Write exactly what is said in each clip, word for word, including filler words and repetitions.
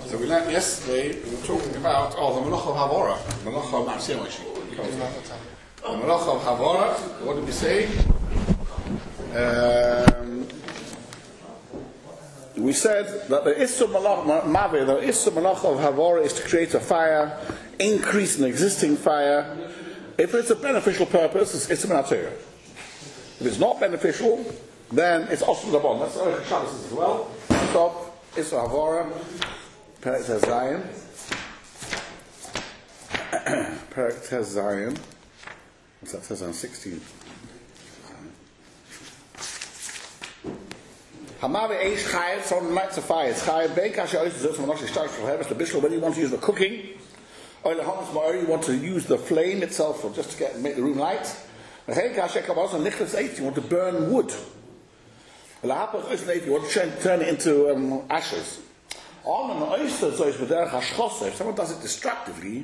So we learned yesterday, we were talking about, oh, the Malach of Havora. Malach of Ma'aseh. The Malach of Havora, what did we say? Um, we said that the Issur Malach, Mavi, the Issur Malach of Havora is to create a fire, increase an existing fire. If it's a beneficial purpose, it's Issur Minatera. If it's not beneficial, then it's Osur Labon. That's what Shabbos is as well. Stop, Issur Havora. Perek Tes Zayin. Perek Tes Zayin. What's that? Says on sixteen. Hamavi Eish Chayev. Someone lights a fire. It's Chayev. Bein Kasher Ois Zut from Noshi Shtar for Harvest the Bishul. Whether you want to use the cooking, or you want to use the flame itself, or just to get make the room light. Bein Kasher Kavos and Nichlas Eight. You want to burn wood. You want to turn it into um, ashes. If someone does it destructively,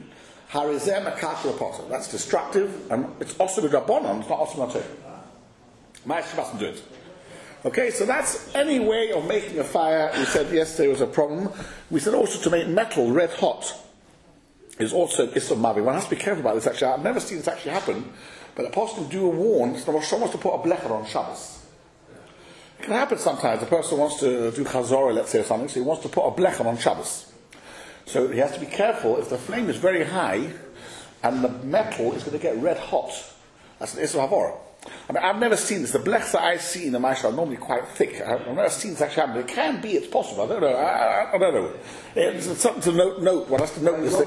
that's destructive, and it's also with Rabbanon, it's not also with Ma'aseh mustn't do it. Okay, so that's any way of making a fire. We said yesterday was a problem. We said also to make metal red hot is also Issur Mavi. One has to be careful about this actually. I've never seen this actually happen, but apostles do warn someone wants to put a blecher on Shabbos. It can happen sometimes. A person wants to do chazorah, let's say, or something, so he wants to put a blechem on Shabbos. So he has to be careful. If the flame is very high and the metal is going to get red hot, that's an Issur Havora. I mean, I've never seen this. The blech that I've seen in my shah are normally quite thick. I've never seen this actually happen. It can be, it's possible. I don't know. I, I, I don't know. It's something to note. note. One has to note this.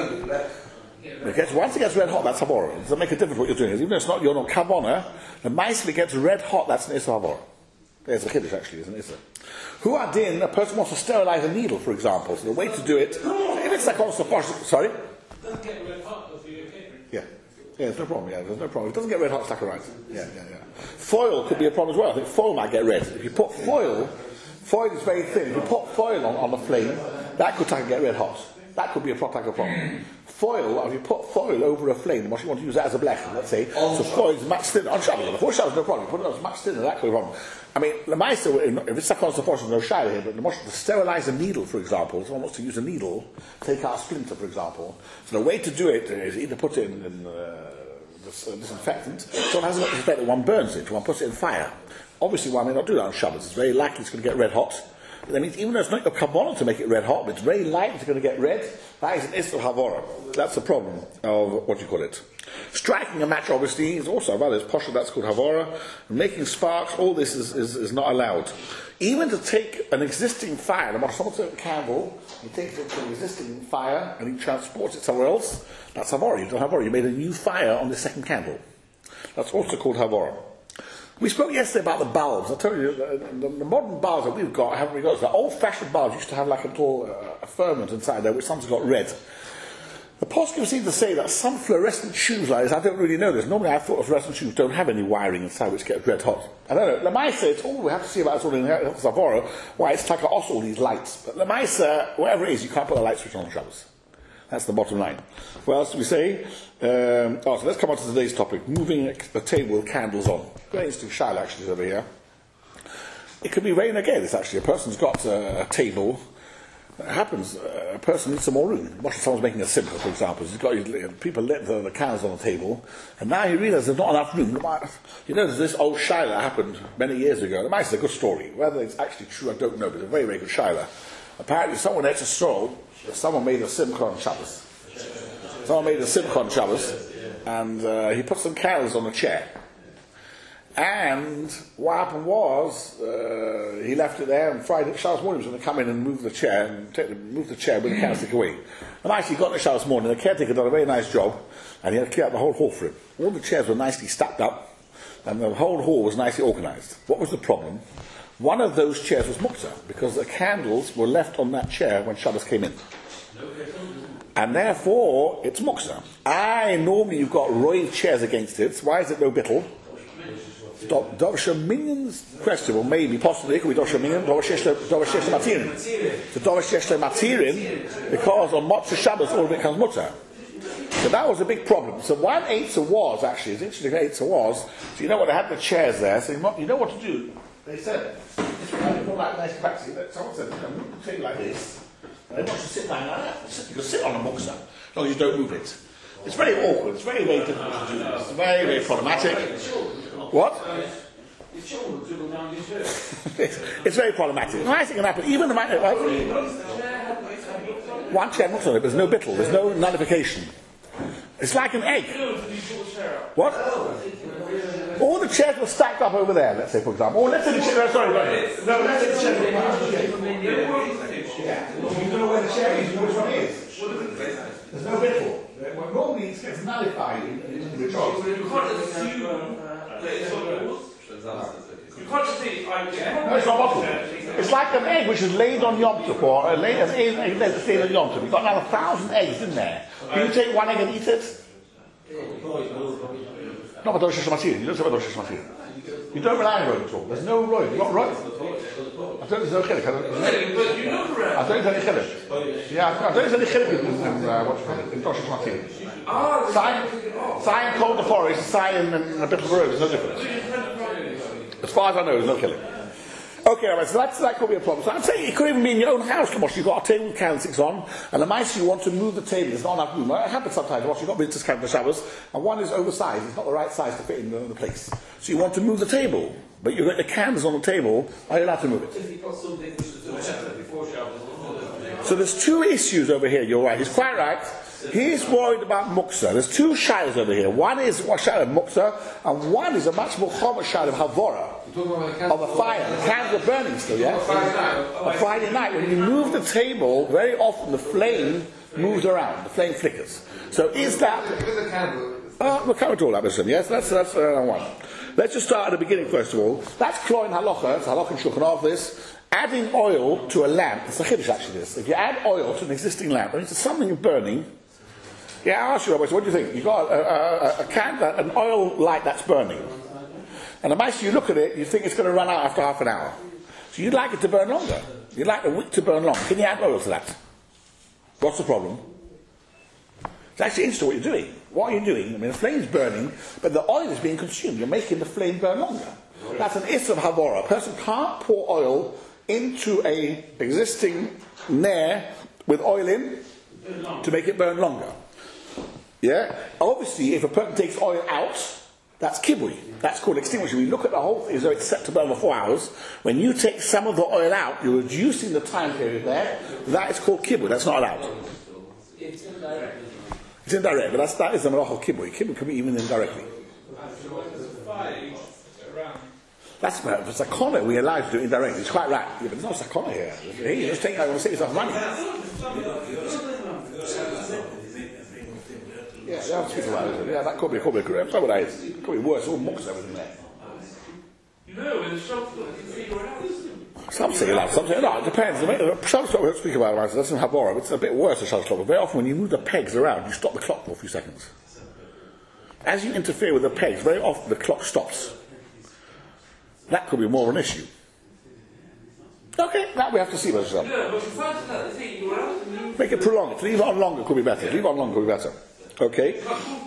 It gets, once it gets red hot, that's Havora. It doesn't make a difference what you're doing. Even though it's not your no kavona, the mice, if it gets red hot, that's an Issur Havora. There's a Kiddush actually, isn't it? Who are din, a person wants to sterilize a needle, for example. So the way to do it, if it's like also sorry? It doesn't get red hot, does it? Okay? Yeah. Yeah, there's no problem, yeah, there's no problem. It doesn't get red hot, it's like a rice. Yeah, yeah, yeah. Foil could be a problem as well. I think foil might get red. If you put foil, foil is very thin. If you put foil on, on the flame, that could get red hot. That could be a proper problem. Foil, if you put foil over a flame, you want to use that as a blech, let's say, so foil is much thinner. On Shabbos, before Shabbos, no problem. You put it on, it's much thinner, that could be a problem. I mean, the Meister, if it's a constant portion, no shy here, but the to sterilize a needle, for example, someone wants to use a needle, take out a splinter, for example. So the way to do it is either put it in, in uh, this, uh, disinfectant, so one has got disinfectant, one burns it, one puts it in fire. Obviously, one may not do that on Shabbos. It's very likely it's going to get red hot. That means even though it's not your kavanah to make it red hot, but it's very likely it's going to get red, that is an Issur Havora. That's the problem of, what do you call it? Striking a match, obviously, is also, well, there's posha, that's called Havora. Making sparks, all this is, is, is not allowed. Even to take an existing fire, the someone takes a candle, he takes it to an existing fire, and he transports it somewhere else, that's Havora. You've done Havora. You made a new fire on the second candle. That's also called Havora. We spoke yesterday about the bulbs. I told you, the, the, the modern bulbs that we've got, haven't we got? The old-fashioned bulbs used to have like a little uh, ferment inside there, which sometimes got red. The poskim seem to say that some fluorescent tubes like this, I don't really know this. Normally I thought fluorescent tubes don't have any wiring inside which gets red hot. I don't know. Lamaisa, it's all we have to see about it's all in Zavora, why it's like off all these lights. But Lamaisa, whatever it is, you can't put a light switch on Shabbos. That's the bottom line. What else do we say? Um, oh, so let's come on to today's topic. Moving a table with candles on. Very interesting shayla actually over here. It could be rain again. It's actually a person's got a, a table. It happens. Uh, a person needs some more room. What if someone's making a simcha, for example? He's got his, people lit the, the candles on the table, and now he realizes there's not enough room. You know, there's this old shayla that happened many years ago. It might be a good story. Whether it's actually true, I don't know, but it's a very, very good shayla. Apparently, someone ate a stroll. Someone made a simcha on Shabbos. Someone made a simcha on Shabbos, and uh, he put some candles on a chair. And what happened was, uh, he left it there, and Friday, Shabbos morning, he was going to come in and move the chair, and take the, move the chair with the candlestick away. And actually, he got in the Shabbos morning, the caretaker did a very nice job, and he had to clear out the whole hall for him. All the chairs were nicely stacked up, and the whole hall was nicely organised. What was the problem? One of those chairs was muktzah, because the candles were left on that chair when Shabbos came in. And therefore, it's muktzah. I normally you've got roiv chairs against it. Why is it no bittul? Dovasha minyan's question, well maybe, possibly, it could be Dovasha minyan, Dovasha matirin. So Dovasha matirin, because on Motzah Shabbos all of it becomes muktzah. So that was a big problem. So one eitzah was, actually, it's interesting eitzah was, so you know what, they had the chairs there, so you know what to do. They said, it's like nice practice. Someone said, you know, move the table like this, And they want you to sit down like that. You can sit on a muksa, as long as you don't move it. It's very awkward. It's very, very difficult to do this. It's very, very problematic. What? it's, it's very problematic. The nice thing can happen, even the man, right? One chair muksa on it, there's no bittle, there's no nullification. It's like an egg. What? All the chairs were stacked up over there, let's say, for example. Or let's say the chair, sorry, right. No, let's say the chair. Yeah. You don't know where the chair is, you know which one it is. There's no bittle. Well, normally it gets nullified in, in the job. You can't assume that it's on yours. You can't just say, I get. No, it's not possible. It's like an egg which is laid on Yom Tov, or a laid, an egg that's laid on Yom Tov. You've got another thousand eggs in there. Can you take one egg and eat it? No, but Rosh Hashanah. You don't say about Rosh Hashanah. You don't rely on road at all. There's no road. You've got road. I don't think there's no chilek. I don't think there's any chilek. Yeah, I don't think there's any chilek in, in, uh, what's it called, in Rosh Hashanah. Sign called the forest, sign and, and a bit of road. There's no difference. As far as I know, there's no killing. Okay, right, so that's, that could be a problem. So I'm saying it could even be in your own house, Kamosh. You've got a table with candlesticks on, and the mice you want to move the table. There's not enough room. It happens sometimes. You've got visitors coming for showers, and one is oversized. It's not the right size to fit in the, in the place. So you want to move the table, but you've got the candles on the table. Are you allowed to move it? So there's two issues over here. You're right. He's quite right. He's worried about muksa. There's two shaylas over here. One is one shayla of muksa, and one is a much more common shayla of havora, of a fire. The candles are burning still, yeah? On Friday night, when you move the table, very often the flame moves around. The flame flickers. So is that... Uh, we're coming to all that, listen. Yes, that's, that's uh, one. Let's just start at the beginning, first of all. That's Kloin Halacha. It's Halacha and Shulchan Aruch, this. Adding oil to a lamp. It's a chiddush, actually, this. If you add oil to an existing lamp, and it's something burning... Yeah, I asked you, Rabbi, so what do you think? You've got a, a, a, a can, an oil light that's burning. And the mice, you look at it, you think it's going to run out after half an hour. So you'd like it to burn longer. You'd like the wick to burn longer. Can you add oil to that? What's the problem? It's actually interesting what you're doing. What are you doing? I mean, the flame's burning, but the oil is being consumed. You're making the flame burn longer. That's an issur of havora. A person can't pour oil into a existing nair with oil in to make it burn longer. Yeah? Obviously, if a person takes oil out, that's kibui. That's called extinguishing. When you look at the whole thing, as though it's set to burn for four hours, when you take some of the oil out, you're reducing the time period there. That is called kibui. That's not allowed. It's indirect. It's indirect, but that's, that is the malach of kibui. Kibui can be even indirectly. That's if it's a corner, we're allowed to do it indirectly. It's quite right. Yeah, but there's no sakona here. Here, you're just taking out, you want to save yourself money. Yeah, they have to speak about it. Yeah, that could be, could be, could be, that is. It could be worse, all mucks and everything there. You know, in the shop, you can figure it out. Some say allowed, some say no, it depends. Some we don't speak about it, that's in Havora, it's a bit worse than Shabbos clock. Very often when you move the pegs around, you stop the clock for a few seconds. As you interfere with the pegs, very often the clock stops. That could be more of an issue. Okay, that we have to see what's up. Yeah, but besides that, the thing, you're allowed to move. Make it prolong it. Leave it on longer could be better. Leave it on longer could be better. Okay.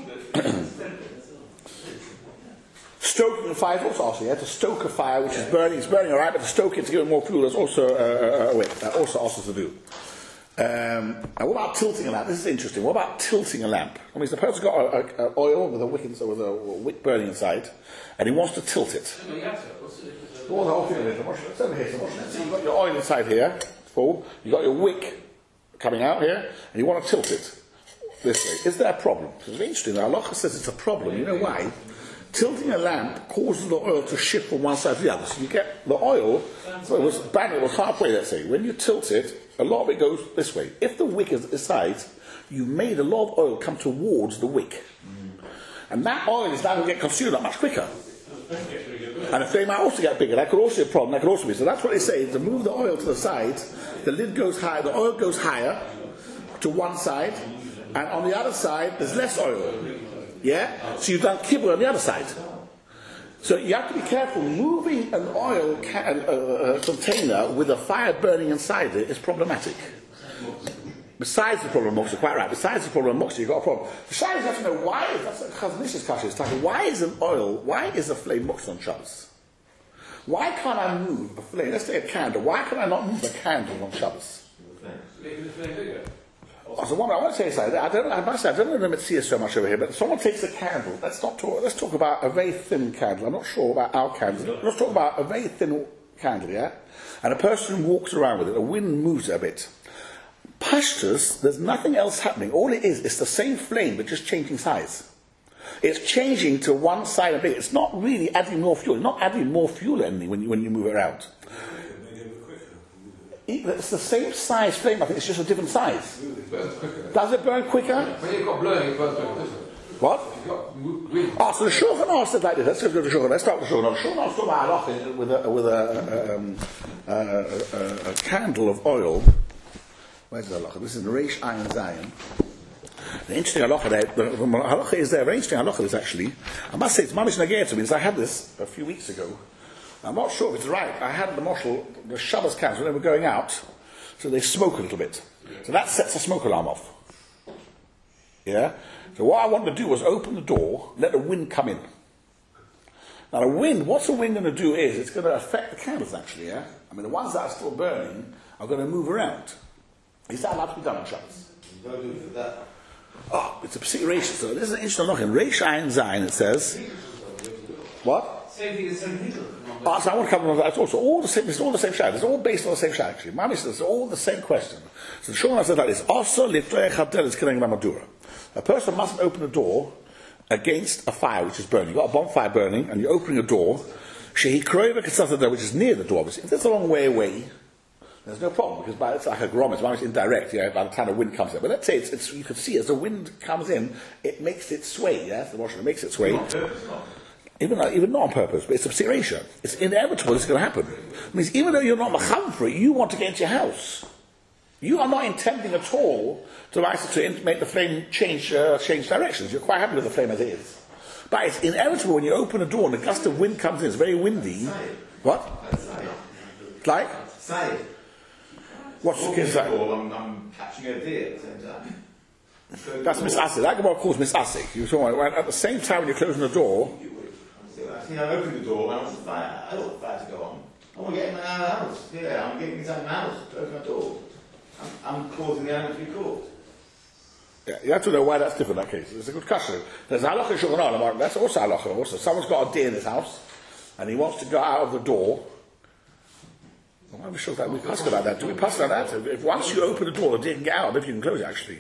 Stoking the fire is also awesome. You have to stoke a fire which is burning. It's burning alright, but to stoke it to give it more fuel is also uh, a way. That also also to do. Um, and what about tilting a lamp? This is interesting. What about tilting a lamp? I mean, the person's got a, a, a oil with a wick with a wick burning inside, and he wants to tilt it. What the whole thing is? It's over here. So you've got your oil inside here, full. You've got your wick coming out here, and you want to tilt it this way. Is there a problem? It's interesting. The halacha says it's a problem. You know why? Tilting a lamp causes the oil to shift from one side to the other. So you get the oil, so it was bang, it was halfway, let's say. When you tilt it, a lot of it goes this way. If the wick is this side, you made a lot of oil come towards the wick. Mm. And that oil is now going to get consumed that much quicker. And the flame might also get bigger. That could also be a problem. That could also be. So that's what they say. To move the oil to the side, the lid goes higher, the oil goes higher to one side, and on the other side, there's less oil. Yeah? So you've done kibbutz on the other side. So you have to be careful. Moving an oil can, uh, uh, container with a fire burning inside it is problematic. Besides the problem of moksha, quite right. Besides the problem of moksha, you've got a problem. The shayla has to know why. That's a Chaznish's kasha. It's like, why is an oil? Why is a flame moksha on Shabbos? Why can't I move a flame? Let's say a candle. Why can I not move a candle on Shabbos? Making the flame bigger. So one, I want to say something. I don't. I must say, I don't know the Mitzvah so much over here, but someone takes a candle. Let's not talk. Let's talk about a very thin candle. I'm not sure about our candle. Let's talk about a very thin candle, yeah. And a person walks around with it. The wind moves it a bit. Pashtus, there's nothing else happening. All it is, it's the same flame, but just changing size. It's changing to one side of it. It's not really adding more fuel. It's not adding more fuel anything when you when you move it around. It's the same size flame, I think it's just a different size. Does it burn quicker? When you've got blowing, it burns quicker. What? You've got wind. Ah, so the Shulchan Aruch said like this. Let's go to the Shulchan. Let's start with the Shulchan Aruch. Shulchan Aruch talking about halacha with a with a, um, a, a, a, a candle of oil. Where's the halacha? This is in Reish Ayin Zayin. The interesting halacha there, the, the halacha is there. Very interesting halacha is actually. I must say it's mamish nageir to me. Because I had this a few weeks ago. I'm not sure if it's right. I had the moshel, the Shabbos candles, when they were going out, so they smoke a little bit. So that sets the smoke alarm off. Yeah? So what I wanted to do was open the door, let the wind come in. Now the wind, what's the wind going to do is, it's going to affect the candles actually, yeah? I mean the ones that are still burning are going to move around. Is that allowed to be done on Shabbos? You don't do it for that. Oh, it's a consideration. So this is an interesting look in Reish Ayin Zayin, it says, what? Same thing as some needle. Ah, so I want to come on that also. All the same, it's all the same shad. It's all based on the same shad actually. Mamish says it's all the same question. So the Shulchan said like this: also liftoech hadel is killing ramadura. A person mustn't open a door against a fire which is burning. You've got a bonfire burning, and you're opening a door. Shehi kroiva kitzatadeh, which is near the door. Obviously, if it's a long way away, there's no problem because by, it's like a grom. It's mamish indirect. Yeah, by the time the wind comes in. But let's say it's, it's you can see as the wind comes in, it makes it sway. Yeah, the washing it makes it sway. Even, even not on purpose, but it's a situation. It's inevitable it's going to happen. It means even though you're not macham for it, you want to get into your house. You are not intending at all to, to make the flame change uh, change directions. You're quite happy with the flame as it is. But it's inevitable when you open a door and a gust of wind comes in, it's very windy. What? It's like? Side. What's the case like? I'm, I'm catching a deer at the same time. So That's Miss Asik. That Gemara calls Miss Asik. You're talking about at the same time when you're closing the door. I think I opened the door and I want the fire. I want the fire to go on. I want to get him out of the house. Yeah, I'm getting inside my house to open the door. I'm, I'm causing the animal to be caught. Yeah, you have to know why that's different in that case. It's a good question. There's a halacha in Shulchan Aruch. That's also halacha. Also, someone's got a deer in his house and he wants to go out of the door. Well, I'm sure that we ask about that. Do we pass about that? If, if once you open the door, the deer can get out. Maybe you can close it actually.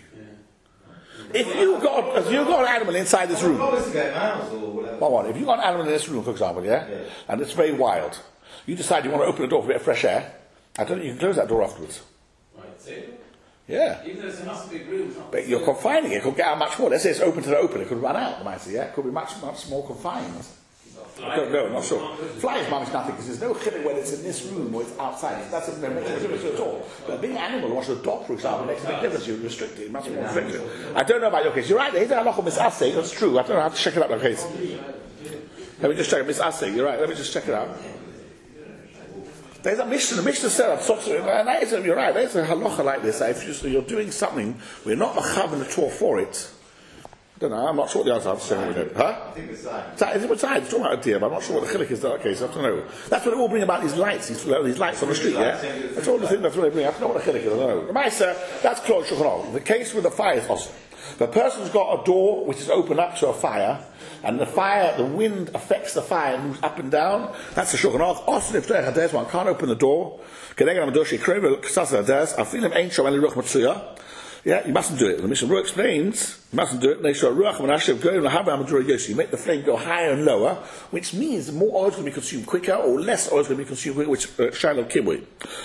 If you got if you got an animal inside this room, Obviously, get my house or whatever. well, what, if you got an animal in this room, for example, yeah, Yeah. and it's very wild, you decide you want to open the door for a bit of fresh air. I don't think you can close that door afterwards. Right, see? Yeah, Even though it's a nice big room, it's not but you're confining it. It could get out much more. Let's say it's open to the open, it could run out. You might say, yeah, it could be much much more confined. I don't know, not sure. Flies manage nothing because there's no chilling whether it's in this room or it's outside. That's a no makes no difference at all. But a big animal, watch a dog, for example, makes a big difference. You restrict it, it must be more restricted. I don't know about your case. You're right. Here's a halacha Miss Asik. That's true. I don't know. I have to check it out. My case. Let me just check it. Miss Asik. You're right. Let me just check it out. There's a mission. The mission set up. And that is, you're right. There's a halacha like this. If you're, so you're doing something, we're not machav at all for it. I don't know, I'm not sure what the answer is. I'm huh? I think it's side. Is it what side? It's talking about a deer, but I'm not sure what the chilik is in that case. I have to know. That's what they all bring about these lights, these, these lights on the street, yeah? That's all the thing that's what they bring. I have to know what the chilik is. I don't know. The Maisa, that's close Shulchan Aruch. The case with the fire is awesome. The person's got a door which is open up to a fire, and the fire, the wind affects the fire and moves up and down. That's the Shulchan Aruch. Awesome if there's one can't open the door. Yeah, you mustn't do it. The Mishnah Berurah explains, you mustn't do it. They show Ruach and Hashem go and have You make the flame go higher and lower, which means more oil is going to be consumed quicker, or less oil is going to be consumed quicker, which Shiloh Kibwe.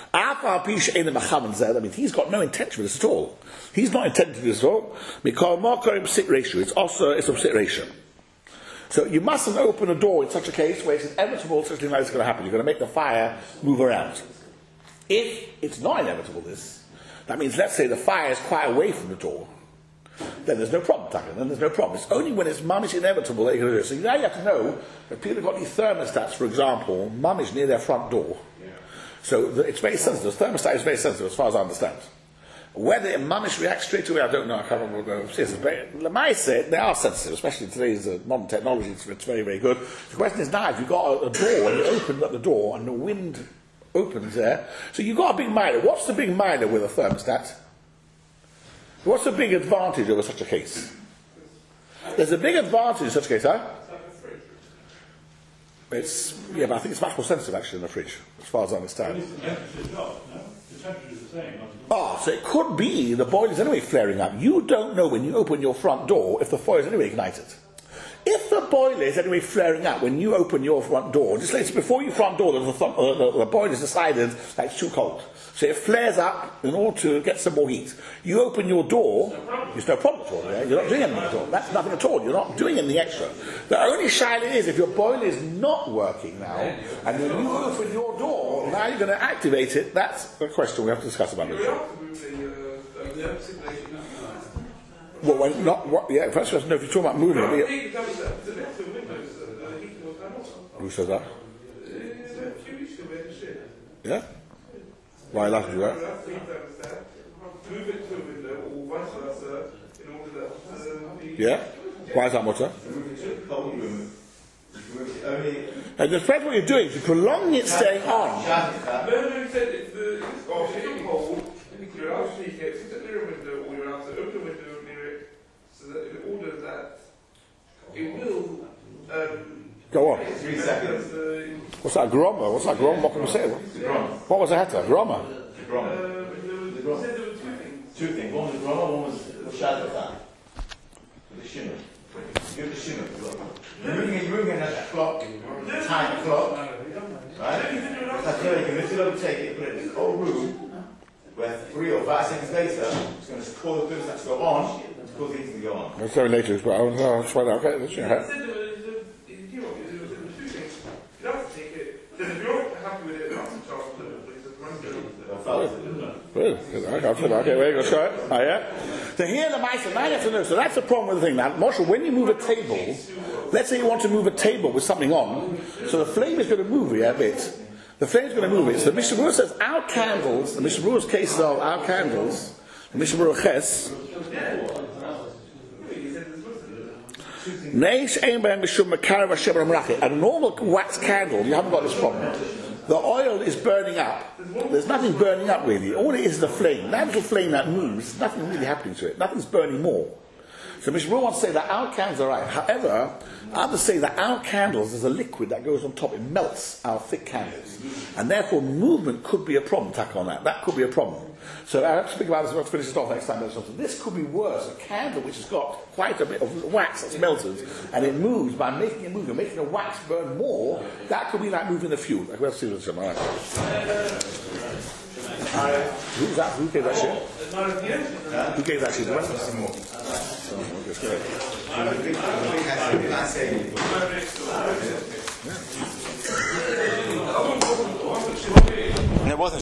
That means he's got no intention for this at all. He's not intending to do this at all. It's also it's a sit ratio. So you mustn't open a door in such a case where it's inevitable something like this is going to happen. You're going to make the fire move around. If it's not inevitable, this. That means, let's say the fire is quite away from the door, then there's no problem, Tucker. Then there's no problem. It's only when it's mamish inevitable that you're going to do it. So now you have to know that people have got these thermostats, for example, mamish near their front door. Yeah. So the, it's very sensitive. The thermostat is very sensitive, as far as I understand. Whether it mamish reacts straight away, I don't know. I can't remember what it is. But Lamai said they are sensitive, especially in today's uh, modern technology. It's, it's very, very good. The question is now, if you've got a, a door and you open up the door and the wind opens there. So you've got a big minor. What's the big minor with a thermostat? What's the big advantage over such a case? There's a big advantage in such a case, huh? It's, yeah, but I think it's much more sensitive actually than the fridge, as far as I understand. The temperature is not, no? The temperature is the same. Ah, so it could be the boiler's anyway flaring up. You don't know when you open your front door if the foil's anyway ignited. If the boiler is anyway flaring up when you open your front door, just later before your front door, the, th- uh, the, the boiler's decided that it's too cold. So it flares up in order to get some more heat. You open your door, there's no problem at all there. You're not doing anything at all. That's nothing at all. You're not doing anything extra. The only shaila is if your boiler is not working now, and when you open your door, now you're going to activate it. That's a question we have to discuss about it. Well, when not what? Yeah, first question. No, if you're talking about moving, it, who says that? Yeah. Why are you laughing at that? Move it to a window or vice versa in order that uh, Yeah. Why is that mutter? Cold room. Only. And depends what you're doing. If you're prolonging it staying on. No, no, he said if the if oh, if it's cold, you're allowed to take it, sit near a window, or you're allowed to open a window near it, so that in order that it will um, Go on. Three seconds. uh, What's that? Groma? What's that? Groma? What can we say? What was the hatter? Groma. The Grom. uh, there was, The Grom. he said there were two things. Two things. One was Grom, one was the shadow fan. The shimmer. Give the shimmer. You're moving it, you're moving it at that clock, time clock. Right? That's where you can lift it up, take it, put it in this old room, where three or five seconds later, it's going to cause the thermostat to go on, to cause the heating to go on. I'll tell you later, but I'll, I'll try that. Okay, that's He your said hat. there were, there were, he wrote, there were two things. You don't have to take it. He said if you're happy with it, that's a charge for it. But he said run it. Good. Okay, I'll tell you. Okay, wait, go try it. Oh, yeah? So here the mice, now you have to know. So that's the problem with the thing. Now, Moshe, when you move a table, let's say you want to move a table with something on, so the flame is going to move here a bit. The flame is going to move it. So the Mishnah Berurah says our candles, the Mishnah Berurah's cases of our candles, the Mishnah Berurah Ches, a normal wax candle, you haven't got this problem. The oil is burning up. There's nothing burning up really. All it is is the flame. That little flame that moves, nothing really happening to it. Nothing's burning more. So Mishnah Berurah wants to say that our candles are right. However, others say that our candles, there's a liquid that goes on top. It melts our thick candles. And therefore movement could be a problem, tack on that. That could be a problem. So I have to speak about this, we'll finish this off next time. This could be worse. A candle which has got quite a bit of wax that's melted and it moves by making it move and making the wax burn more, that could be like moving the fuel. We'll see what's going on. Who's that? Who gave that shit? Who gave that shit? The rest of us more. So, okay, great.